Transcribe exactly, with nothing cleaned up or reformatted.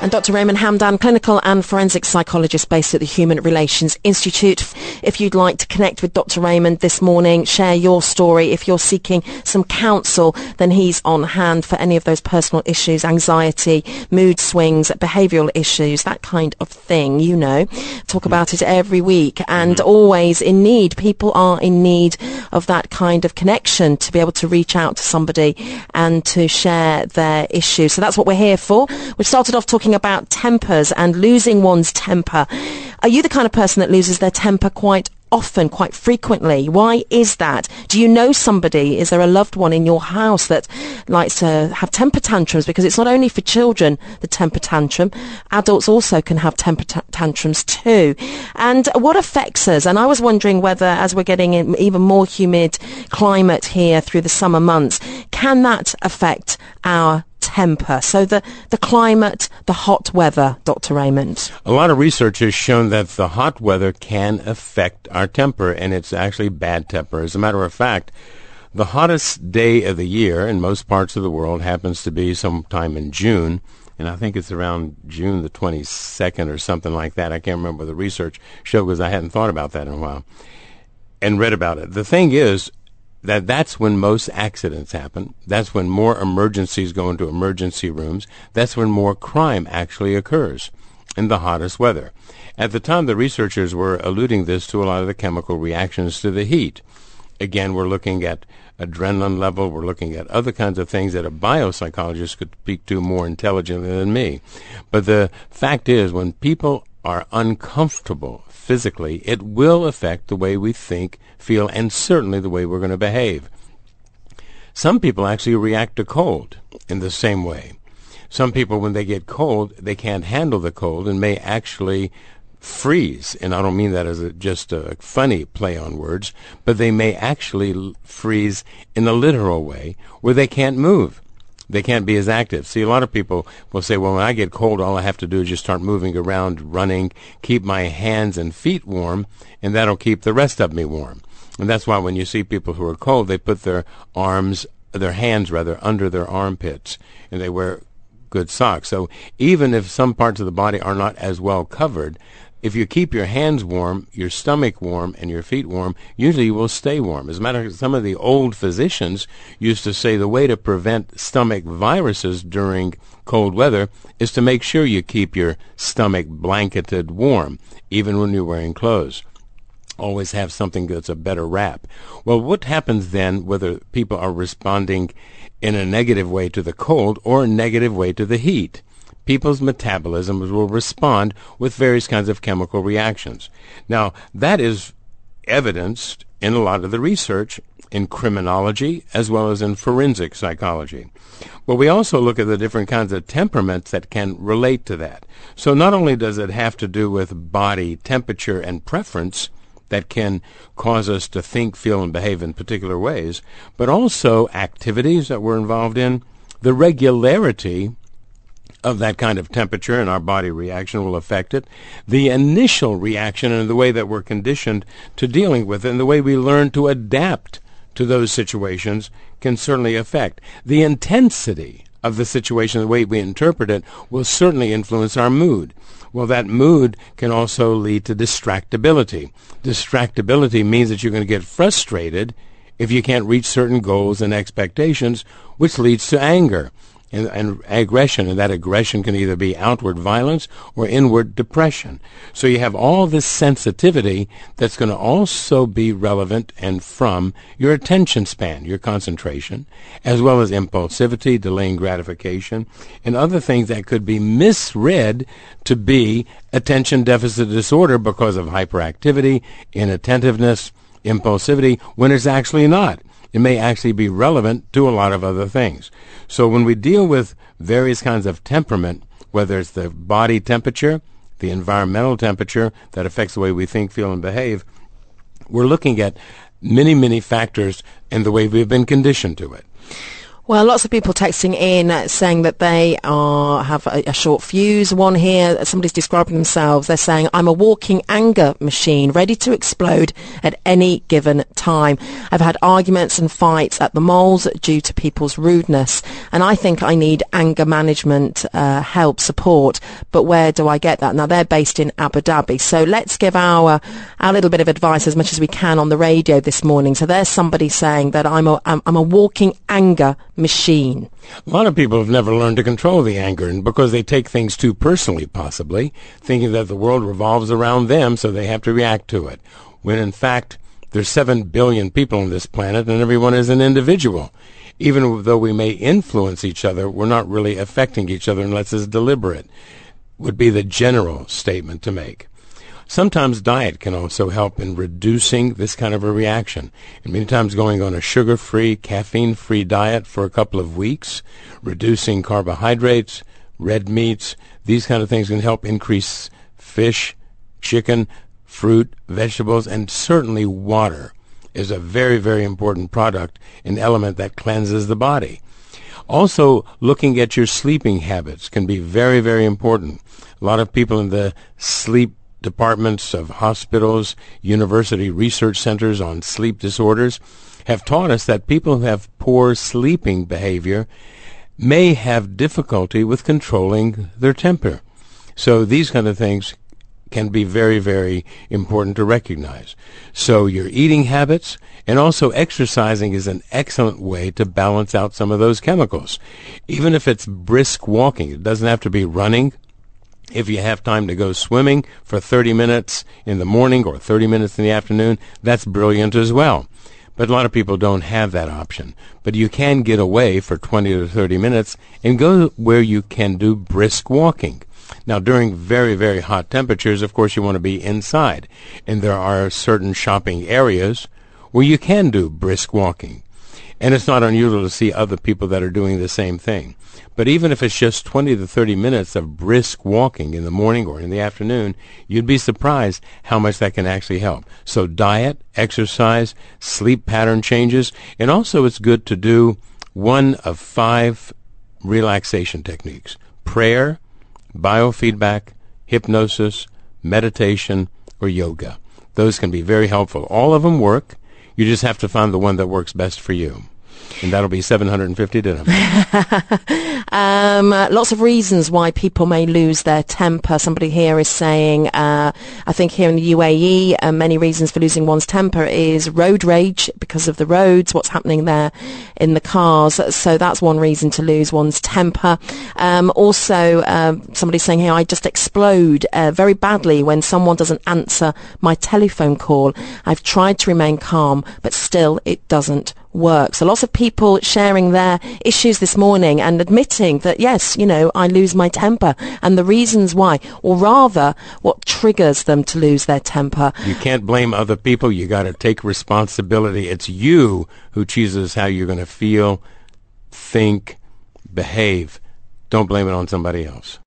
And Doctor Raymond Hamdan, clinical and forensic psychologist based at the Human Relations Institute. If you'd like to connect with Doctor Raymond this morning, share your story. If you're seeking some counsel, then he's on hand for any of those personal issues, anxiety, mood swings, behavioural issues, that kind of thing, you know. Talk about it every week and mm-hmm. always in need. People are in need of that kind of connection to be able to reach out to somebody and to share their issues. So that's what we're here for. We started off talking about tempers and losing one's temper. Are you the kind of person that loses their temper quite often, quite frequently? Why is that? Do you know somebody? Is there a loved one in your house that likes to have temper tantrums? Because it's not only for children, the temper tantrum. Adults also can have temper t- tantrums too. And what affects us? And I was wondering whether, as we're getting in even more humid climate here through the summer months, can that affect our temper? So the, the climate, the hot weather, Doctor Raymond. A lot of research has shown that the hot weather can affect our temper, and it's actually bad temper. As a matter of fact, the hottest day of the year in most parts of the world happens to be sometime in June, and I think it's around June the twenty-second or something like that. I can't remember what the research showed because I hadn't thought about that in a while and read about it. The thing is, that that's when most accidents happen. That's when more emergencies go into emergency rooms. That's when more crime actually occurs in the hottest weather. At the time, the researchers were alluding this to a lot of the chemical reactions to the heat. Again, we're looking at adrenaline level. We're looking at other kinds of things that a biopsychologist could speak to more intelligently than me. But the fact is, when people are uncomfortable physically, it will affect the way we think, feel, and certainly the way we're going to behave. Some people actually react to cold in the same way. Some people, when they get cold, they can't handle the cold and may actually freeze. And I don't mean that as a, just a funny play on words, but they may actually l- freeze in a literal way where they can't move. They can't be as active. See, a lot of people will say, well, when I get cold, all I have to do is just start moving around, running, keep my hands and feet warm, and that'll keep the rest of me warm. And that's why when you see people who are cold, they put their arms, their hands rather, under their armpits, and they wear good socks. So even if some parts of the body are not as well covered, if you keep your hands warm, your stomach warm, and your feet warm, usually you will stay warm. As a matter of fact, some of the old physicians used to say the way to prevent stomach viruses during cold weather is to make sure you keep your stomach blanketed warm, even when you're wearing clothes. Always have something that's a better wrap. Well, what happens then whether people are responding in a negative way to the cold or a negative way to the heat? People's metabolisms will respond with various kinds of chemical reactions. Now, that is evidenced in a lot of the research in criminology as well as in forensic psychology. But we also look at the different kinds of temperaments that can relate to that. So not only does it have to do with body temperature and preference that can cause us to think, feel, and behave in particular ways, but also activities that we're involved in, the regularity of that kind of temperature and our body reaction will affect it. The initial reaction and the way that we're conditioned to dealing with it and the way we learn to adapt to those situations can certainly affect. The intensity of the situation, the way we interpret it, will certainly influence our mood. Well, that mood can also lead to distractibility. Distractibility means that you're going to get frustrated if you can't reach certain goals and expectations, which leads to anger and, and aggression, and that aggression can either be outward violence or inward depression. So you have all this sensitivity that's going to also be relevant and from your attention span, your concentration, as well as impulsivity, delaying gratification, and other things that could be misread to be attention deficit disorder because of hyperactivity, inattentiveness, impulsivity, when it's actually not. It may actually be relevant to a lot of other things. So when we deal with various kinds of temperament, whether it's the body temperature, the environmental temperature that affects the way we think, feel, and behave, we're looking at many, many factors in the way we've been conditioned to it. Well, lots of people texting in uh, saying that they are have a, a short fuse. One here, somebody's describing themselves. They're saying, I'm a walking anger machine, ready to explode at any given time. I've had arguments and fights at the malls due to people's rudeness, and I think I need anger management uh, help, support. But where do I get that? Now, they're based in Abu Dhabi. So let's give our, our little bit of advice as much as we can on the radio this morning. So there's somebody saying that I'm a, I'm, I'm a walking anger machine. A lot of people have never learned to control the anger, and because they take things too personally, possibly, thinking that the world revolves around them, so they have to react to it. When in fact, there's seven billion people on this planet, and everyone is an individual. Even though we may influence each other, we're not really affecting each other unless it's deliberate, would be the general statement to make. Sometimes diet can also help in reducing this kind of a reaction. And many times going on a sugar-free, caffeine-free diet for a couple of weeks, reducing carbohydrates, red meats, these kind of things can help increase fish, chicken, fruit, vegetables, and certainly water is a very, very important product, an element that cleanses the body. Also, looking at your sleeping habits can be very, very important. A lot of people in the sleep departments of hospitals, university research centers on sleep disorders have taught us that people who have poor sleeping behavior may have difficulty with controlling their temper. So these kind of things can be very, very important to recognize. So your eating habits and also exercising is an excellent way to balance out some of those chemicals. Even if it's brisk walking, it doesn't have to be running. If you have time to go swimming for thirty minutes in the morning or thirty minutes in the afternoon, that's brilliant as well. But a lot of people don't have that option. But you can get away for twenty to thirty minutes and go where you can do brisk walking. Now, during very, very hot temperatures, of course, you want to be inside. And there are certain shopping areas where you can do brisk walking. And it's not unusual to see other people that are doing the same thing. But even if it's just twenty to thirty minutes of brisk walking in the morning or in the afternoon, you'd be surprised how much that can actually help. So diet, exercise, sleep pattern changes, and also it's good to do one of five relaxation techniques: prayer, biofeedback, hypnosis, meditation, or yoga. Those can be very helpful. All of them work. You just have to find the one that works best for you. And that'll be seven hundred fifty dirham. um, uh, lots of reasons why people may lose their temper. Somebody here is saying, uh, I think here in the U A E, uh, many reasons for losing one's temper is road rage because of the roads, what's happening there in the cars. So that's one reason to lose one's temper. Um, also, uh, somebody's saying here, I just explode uh, very badly when someone doesn't answer my telephone call. I've tried to remain calm, but still it doesn't work. So lots of people sharing their issues this morning and admitting that, yes, you know, I lose my temper and the reasons why, or rather what triggers them to lose their temper. You can't blame other people. You got to take responsibility. It's you who chooses how you're going to feel, think, behave. Don't blame it on somebody else.